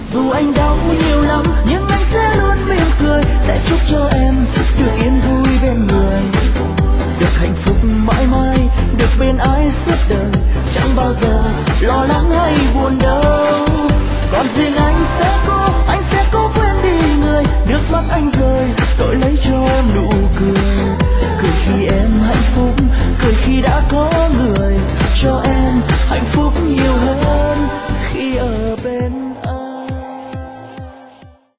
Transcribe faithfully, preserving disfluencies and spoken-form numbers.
Dù anh đau nhiều lắm nhưng anh sẽ luôn mỉm cười, sẽ chúc cho em được yên vui bên người, được hạnh phúc mãi mãi, được bên ai suốt đời, chẳng bao giờ lo lắng